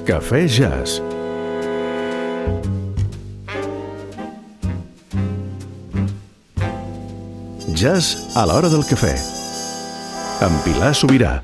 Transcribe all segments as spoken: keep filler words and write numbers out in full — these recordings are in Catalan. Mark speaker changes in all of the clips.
Speaker 1: Cafè Jazz. Jazz a l'hora del cafè. Amb Pilar Sobirà.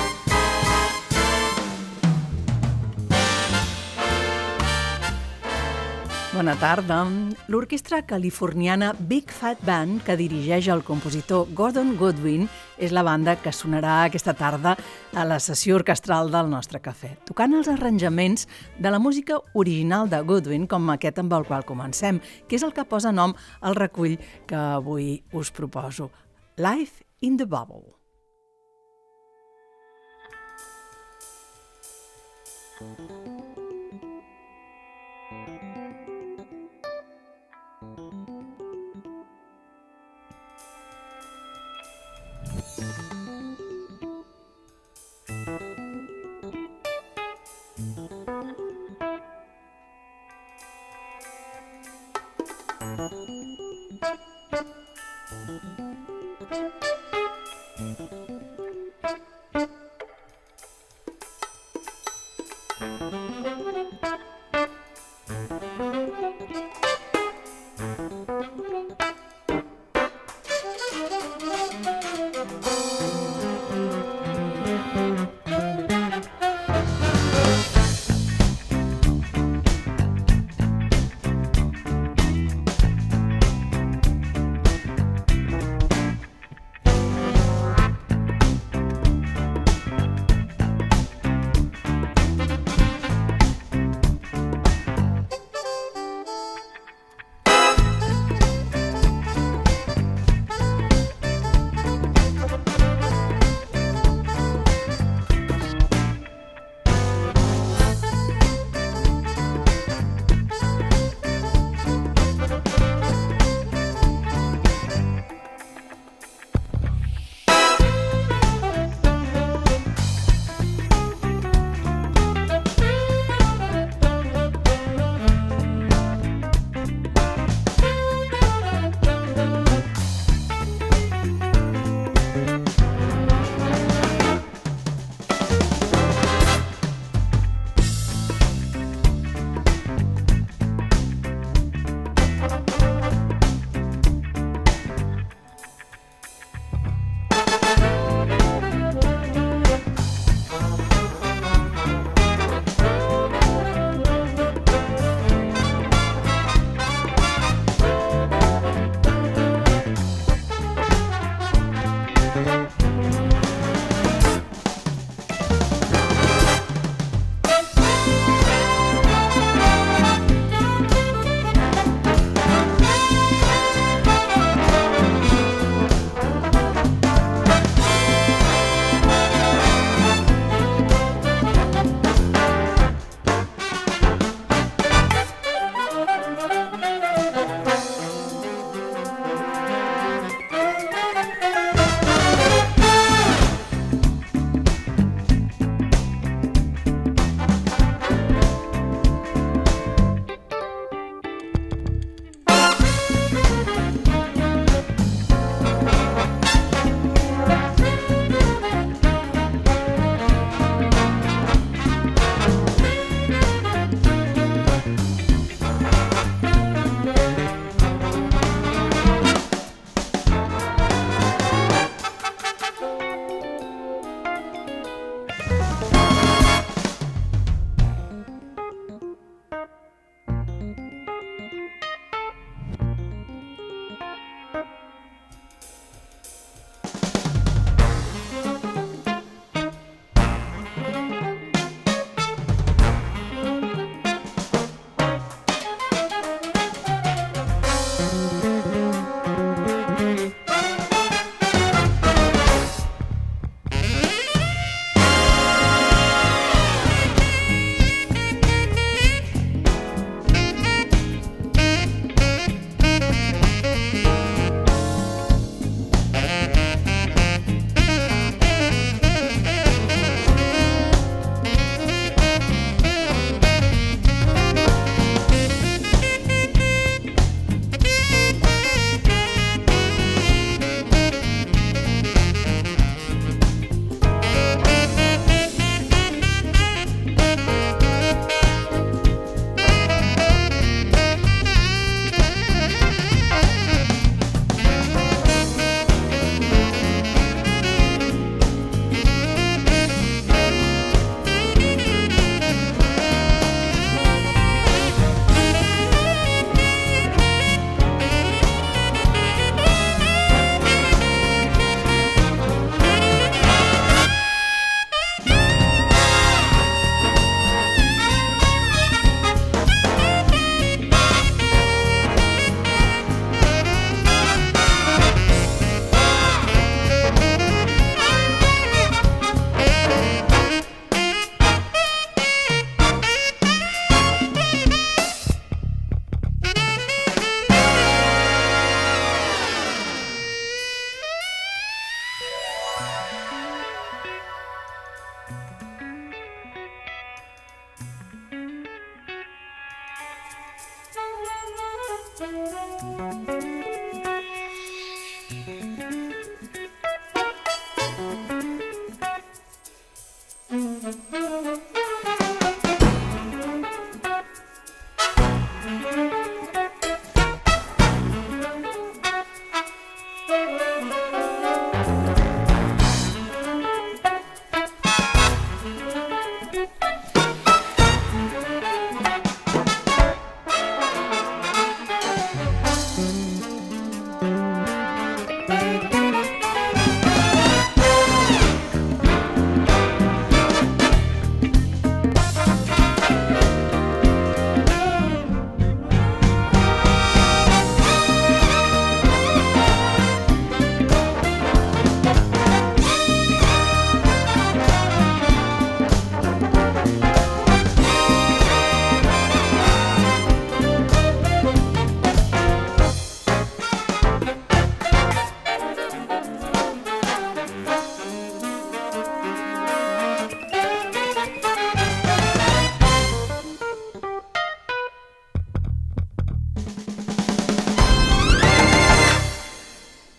Speaker 2: Bona tarda. L'orquestra californiana Big Fat Band, que dirigeix el compositor Gordon Goodwin, és la banda que sonarà aquesta tarda a la sessió orquestral del nostre cafè, tocant els arranjaments de la música original de Goodwin, com aquest amb el qual comencem, que és el que posa nom al recull que avui us proposo, Life in the Bubble.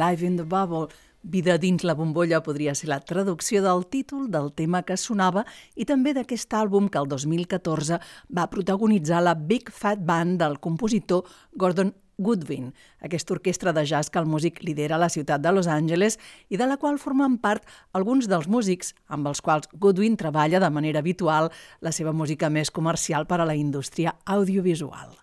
Speaker 2: Live in the Bubble, Vida dins la bombolla podria ser la traducció del títol del tema que sonava i també d'aquest àlbum que el dos mil catorze va protagonitzar la Big Fat Band del compositor Gordon Goodwin, aquesta orquestra de jazz que el músic lidera a la ciutat de Los Angeles i de la qual formen part alguns dels músics amb els quals Goodwin treballa de manera habitual la seva música més comercial per a la indústria audiovisual.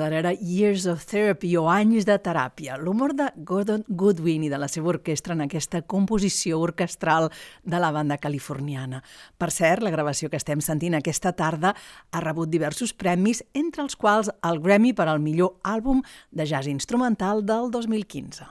Speaker 2: ara era Years of Therapy o Anys de Teràpia, l'humor de Gordon Goodwin i de la seva orquestra en aquesta composició orquestral de la banda californiana. Per cert, la gravació que estem sentint aquesta tarda ha rebut diversos premis, entre els quals el Grammy per al millor àlbum de jazz instrumental del dos mil quinze.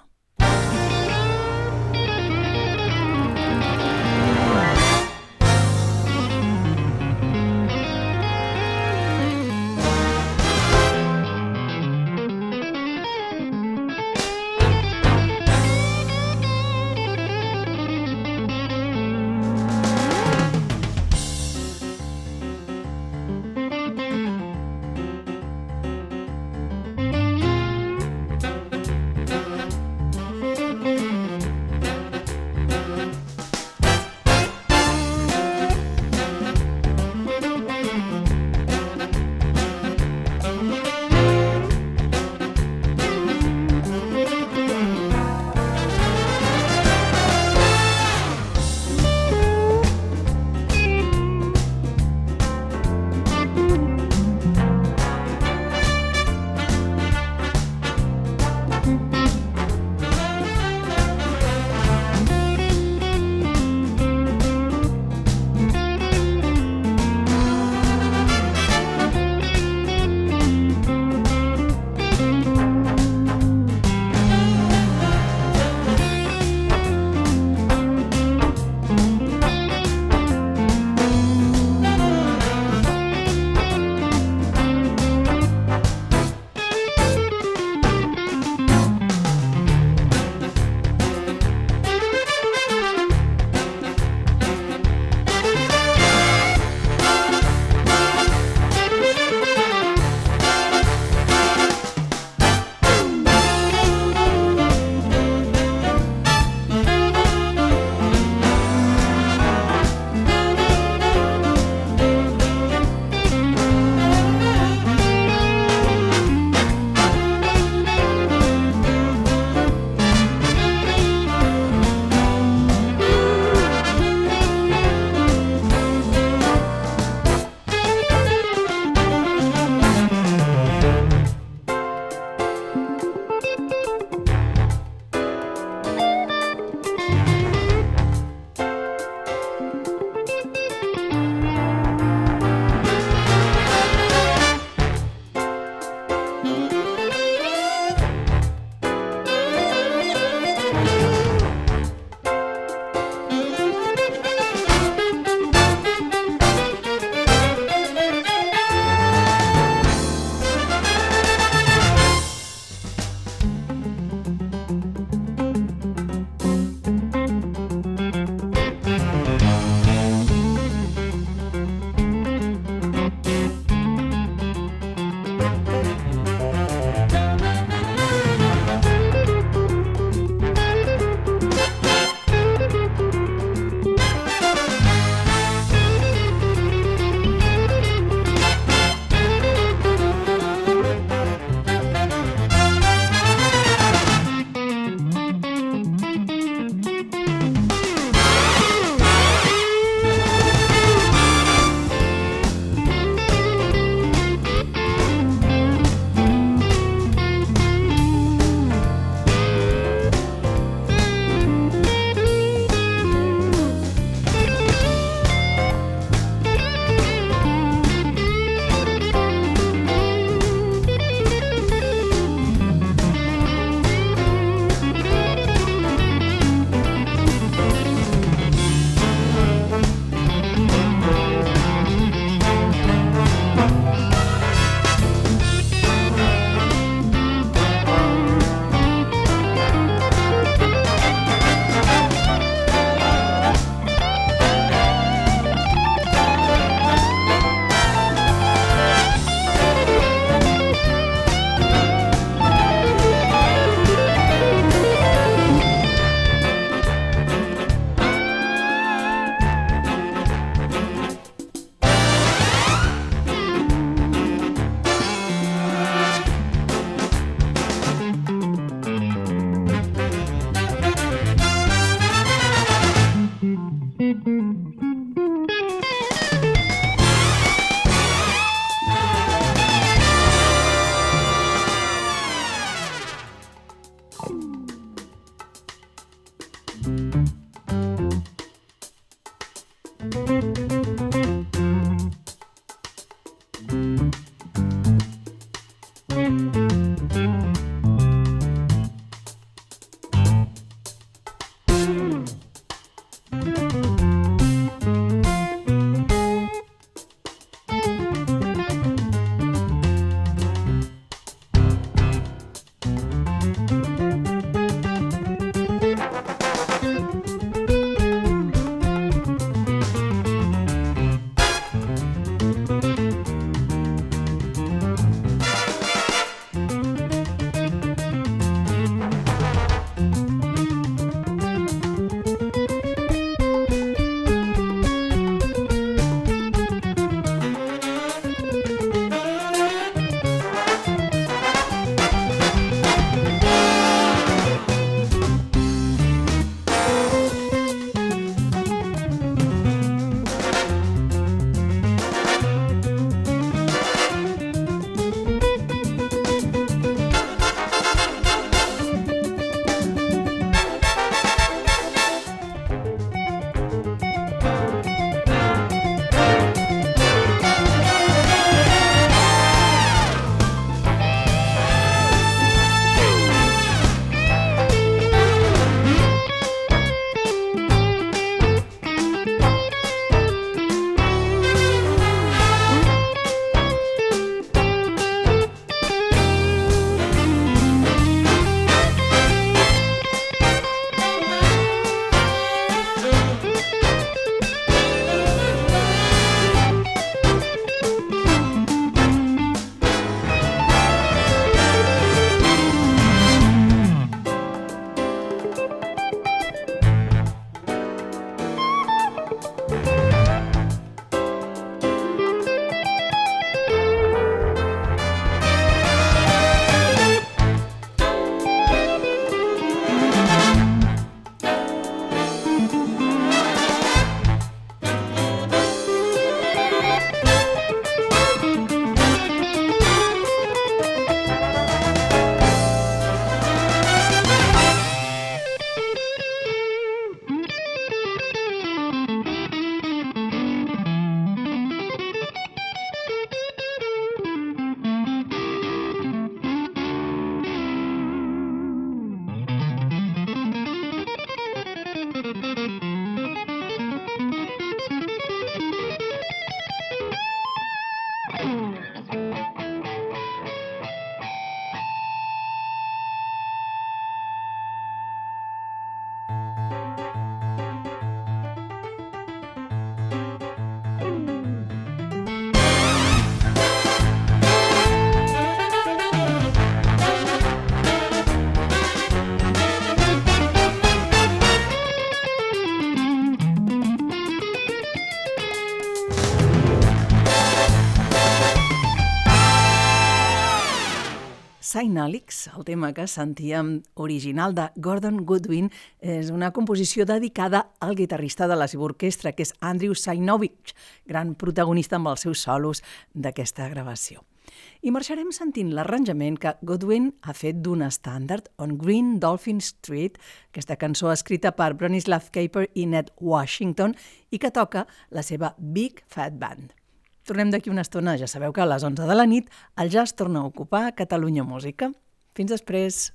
Speaker 2: Cynalics, el tema que sentíem original de Gordon Goodwin, és una composició dedicada al guitarrista de la seva orquestra, que és Andrew Sainovich, gran protagonista amb els seus solos d'aquesta gravació. I marxarem sentint l'arranjament que Goodwin ha fet d'un estàndard, On Green Dolphin Street, aquesta cançó escrita per Bronislaw Kaper i Ned Washington i que toca la seva Big Fat Band. Tornem d'aquí una estona, ja sabeu que a les onze de la nit el jazz torna a ocupar Catalunya Música. Fins després.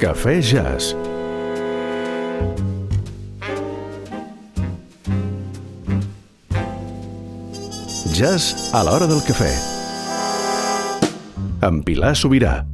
Speaker 1: Cafè Jazz. Jazz a l'hora del cafè. Amb Pilar Sobirà.